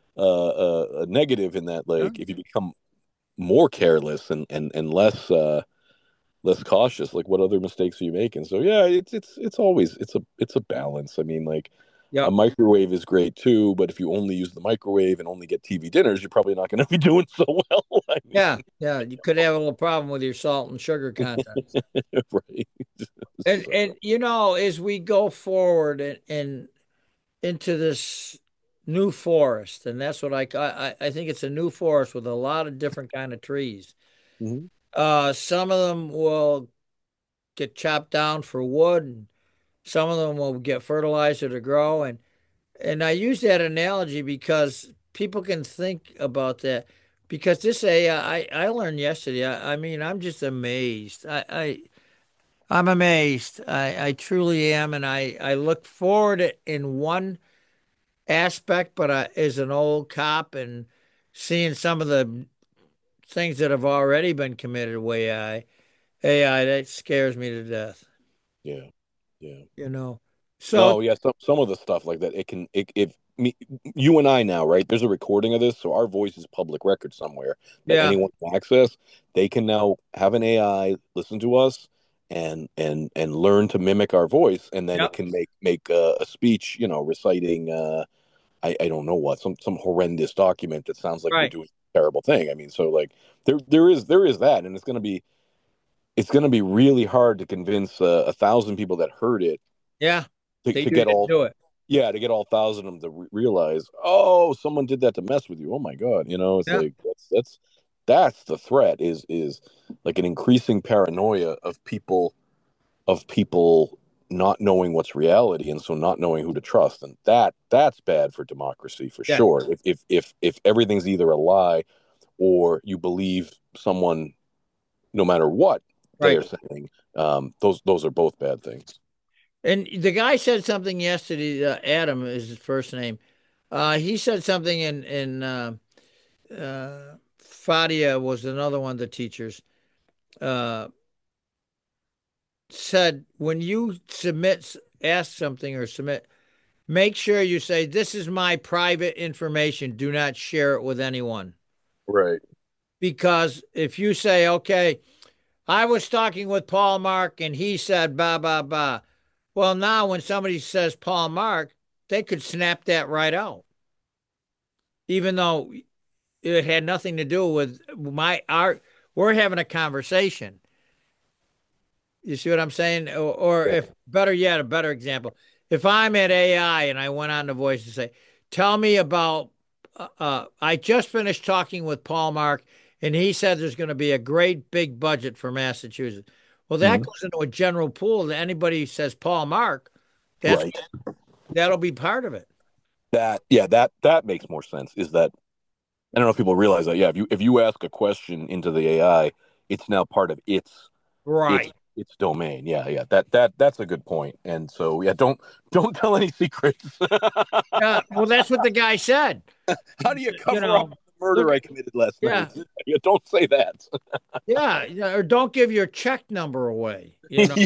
a negative in that, like, if you become more careless and less cautious, like, what other mistakes are you making? So yeah, it's always it's a balance. I mean, like,
Yeah.
a microwave is great too, but if you only use the microwave and only get TV dinners, you're probably not going to be doing so well. I mean,
Yeah. You could have a little problem with your salt and sugar content.
right.
And as we go forward and into this new forest, and that's what I think it's a new forest with a lot of different kind of trees.
Mhm.
Some of them will get chopped down for wood, and some of them will get fertilizer to grow. And I use that analogy because people can think about that. Because this AI, I learned yesterday. I mean, I'm just amazed. I'm amazed. I truly am, and I look forward in one aspect, but as an old cop and seeing some of the things that have already been committed with AI, that scares me to death.
Yeah. Yeah.
So
No, yeah, some of the stuff like that, it can it if me you and I now, right? There's a recording of this, so our voice is public record somewhere that
yeah,
anyone can access. They can now have an AI listen to us and learn to mimic our voice, and then
yeah,
it can make a speech, reciting, I don't know what, some horrendous document that sounds like we're
right,
doing a terrible thing. I mean, so, like, there is that, and it's gonna be really hard to convince 1,000 people that heard it
yeah.
to,
They
to get
didn't
all
do it.
yeah, to get all 1,000 of them to realize, oh, someone did that to mess with you. Oh my God, it's
Yeah,
like that's the threat, is like an increasing paranoia of people not knowing what's reality, and so not knowing who to trust, and that's bad for democracy for
yeah,
sure. If everything's either a lie or you believe someone no matter what they
right.
are saying, those are both bad things.
And the guy said something yesterday. Adam is his first name. He said something Fadia was another one of the teachers. Uh, said when you ask something or submit, make sure you say, "This is my private information. Do not share it with anyone."
Right.
Because if you say, "Okay, I was talking with Paul Mark and he said blah blah blah," well, now when somebody says Paul Mark, they could snap that right out, even though it had nothing to do with my art. We're having a conversation. You see what I'm saying? Or
Yeah.
if better yet, a better example. If I'm at AI and I went on the voice to say, tell me about, I just finished talking with Paul Mark and he said there's going to be a great big budget for Massachusetts. Well, that
Mhm.
goes into a general pool. Anybody who says Paul Mark,
Right.
that'll be part of it.
That makes more sense. Is that, I don't know if people realize that. Yeah, if you ask a question into the AI, it's now part of its
Right.
its domain. Yeah. That's a good point. And so, yeah, don't tell any secrets.
Well, that's what the guy said.
How do you
You
cover
know,
up the murder I committed last night. Don't say that.
Yeah, or don't give your check number away. You know,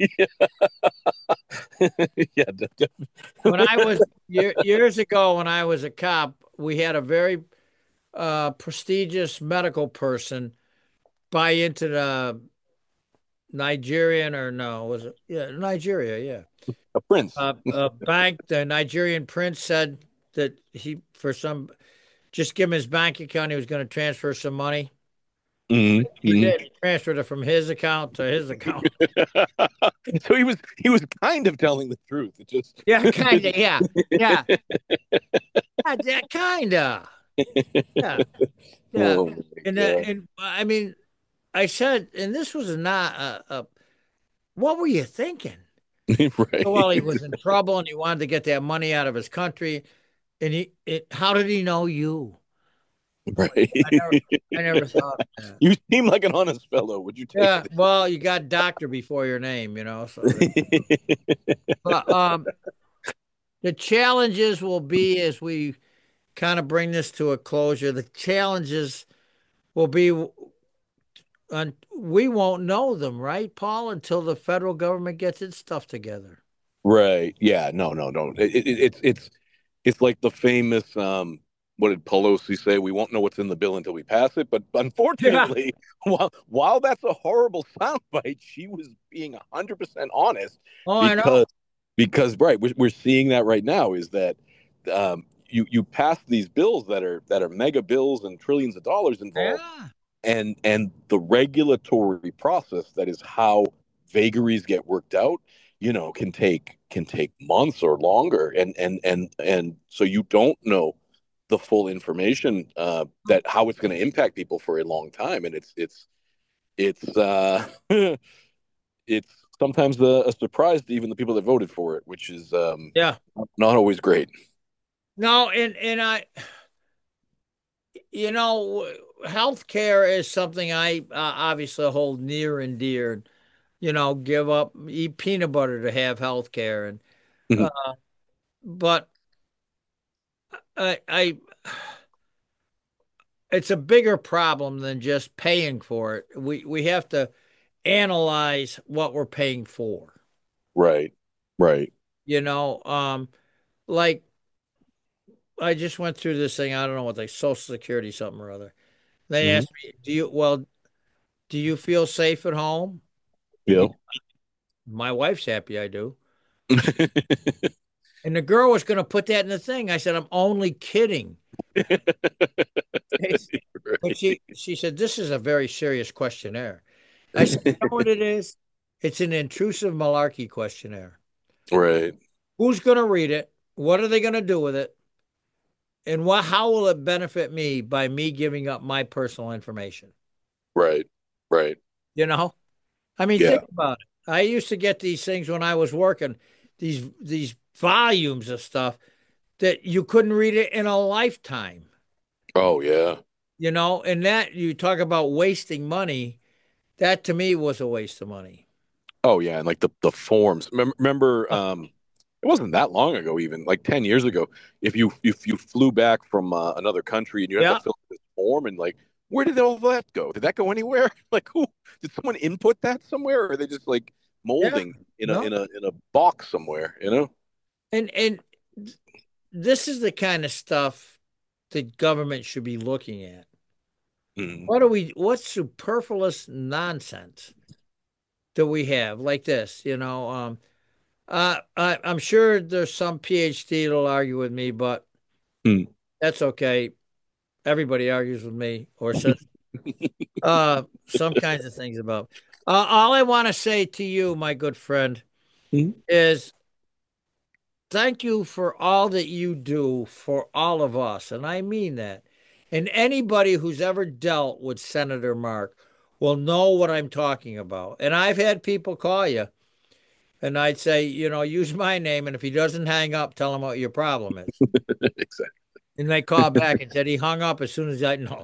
Yeah.
when I was years ago, when I was a cop, we had a very prestigious medical person buy into the Nigerian or no, was it? Yeah, Nigeria, yeah.
A prince.
A bank, the Nigerian prince said that he, for some, just give him his bank account. He was going to transfer some money.
Mm-hmm.
He did. He transferred it from his account to his account.
So he was kind of telling the truth. It just
Yeah, kind of. Yeah, yeah, yeah, kind of. Yeah, yeah.
Oh,
And I mean, I said, and this was not what were you thinking?
right.
Well, he was in trouble and he wanted to get that money out of his country. And how did he know you?
Right.
I never thought of that.
You seem like an honest fellow. Would you take
Yeah,
it?
well, you got doctor before your name, you know. So, but the challenges will be as we kind of bring this to a closure. The challenges will be, and we won't know them, right, Paul, until the federal government gets its stuff together.
Right. Yeah. No. It's like the famous what did Pelosi say? We won't know what's in the bill until we pass it. But unfortunately, while that's a horrible soundbite, she was being 100% honest.
Oh, I know.
Because right, we're seeing that right now is that you pass these bills that are mega bills and trillions of dollars involved, and the regulatory process that is how vagaries get worked out, can take months or longer, and so you don't know the full information that how it's going to impact people for a long time, and it's it's sometimes a surprise to even the people that voted for it, which is not always great.
No, and I, healthcare is something I obviously hold near and dear. Give up, eat peanut butter to have healthcare, and but I it's a bigger problem than just paying for it. We have to analyze what we're paying for.
Right.
Like I just went through this thing. I don't know what Social Security something or other. They asked me, do you feel safe at home?
Yeah.
My wife's happy I do. And the girl was going to put that in the thing. I said, I'm only kidding. But she said, this is a very serious questionnaire. I said, you know what it is? It's an intrusive malarkey questionnaire.
Right.
Who's going to read it? What are they going to do with it? And how will it benefit me by me giving up my personal information?
Right.
I mean, think about it. I used to get these things when I was working, these volumes of stuff that you couldn't read it in a lifetime.
Oh, yeah.
And that you talk about wasting money, that to me was a waste of money.
Oh, yeah. And like the forms. Remember it wasn't that long ago, even like 10 years ago, if you flew back from another country and you had to fill this form, and like, where did all that go? Did that go anywhere? Like, who did someone input that somewhere, or are they just like molding in a box somewhere?
And this is the kind of stuff the government should be looking at. What superfluous nonsense do we have like this? I'm sure there's some PhD that'll argue with me, but that's okay. Everybody argues with me or says some kinds of things about. All I want to say to you, my good friend, is thank you for all that you do for all of us. And I mean that. And anybody who's ever dealt with Senator Mark will know what I'm talking about. And I've had people call you, and I'd say, use my name. And if he doesn't hang up, tell him what your problem is.
Exactly.
And they called back and said he hung up as soon as I know.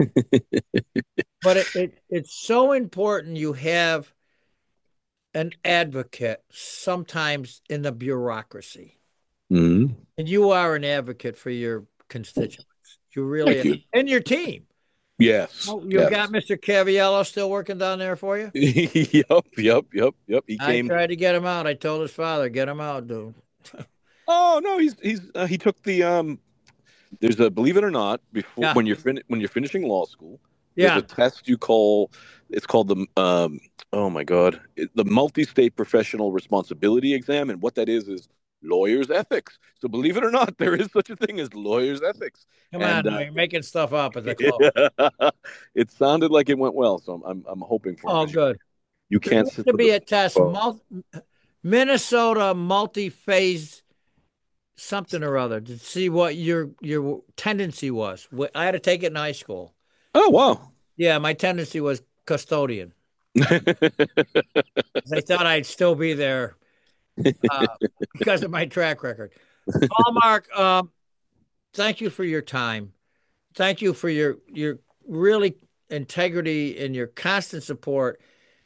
But it's so important you have an advocate sometimes in the bureaucracy. And you are an advocate for your constituents. You really
Thank you.
and your team.
Yes.
Oh, you got Mr. Caviello still working down there for you?
Yep. He
I
came.
tried to get him out. I told his father, get him out, dude.
Oh no, he took the There's a, believe it or not, before when you're finishing law school, there's a test you call. It's called the oh my god, the multi-state professional responsibility exam, and what that is lawyers ethics. So believe it or not, there is such a thing as lawyers ethics.
Come on, you're making stuff up at the close.
It sounded like it went well, so I'm hoping for.
Oh, good.
You can't sit
to be a test. Minnesota multi-phase something or other to see what your tendency was. I had to take it in high school.
Oh wow!
Yeah, my tendency was custodian. I thought I'd still be there because of my track record. Hallmark, thank you for your time. Thank you for your really integrity and your constant support.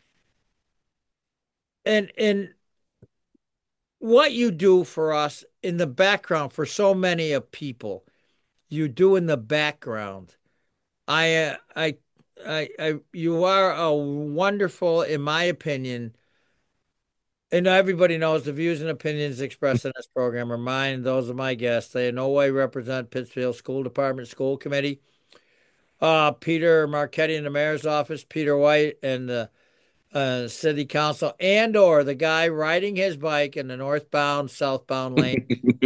And what you do for us in the background for so many of people, you do in the background. You are a wonderful, in my opinion, and everybody knows the views and opinions expressed in this program are mine and those of my guests. They in no way represent Pittsfield School Department, School Committee, Peter Marchetti in the mayor's office, Peter White and the city council, and or the guy riding his bike in the northbound, southbound lane.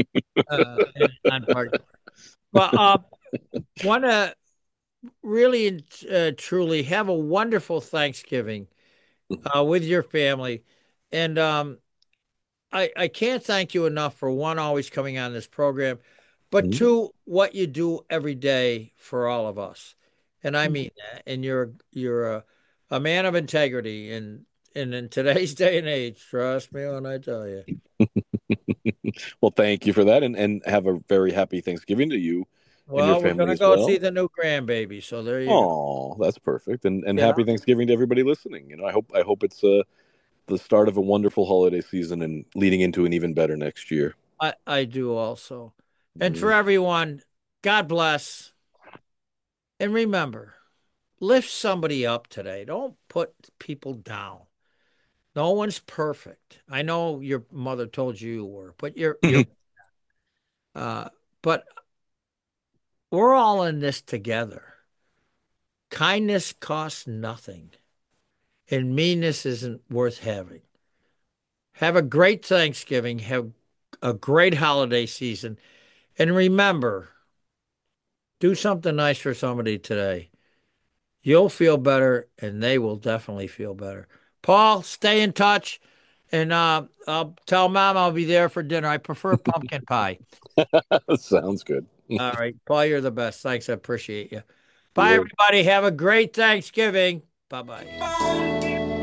But want to really truly have a wonderful Thanksgiving with your family. And I can't thank you enough for one, always coming on this program, but two, what you do every day for all of us. And I mean that. And you're a man of integrity. And in today's day and age, trust me when I tell you.
Well, thank you for that. And have a very happy Thanksgiving to you.
Well, we're going to go see the new grandbaby. So there you go.
Oh, that's perfect. And happy Thanksgiving to everybody listening. You know, I hope it's the start of a wonderful holiday season and leading into an even better next year.
I do also. And for everyone, God bless. And remember, lift somebody up today. Don't put people down. No one's perfect. I know your mother told you were, but you're but we're all in this together. Kindness costs nothing, and meanness isn't worth having. Have a great Thanksgiving. Have a great holiday season. And remember, do something nice for somebody today. You'll feel better, and they will definitely feel better. Paul, stay in touch, and I'll tell Mom I'll be there for dinner. I prefer pumpkin pie.
Sounds good.
All right, Paul, you're the best. Thanks, I appreciate you. Bye, everybody. Have a great Thanksgiving. Bye-bye.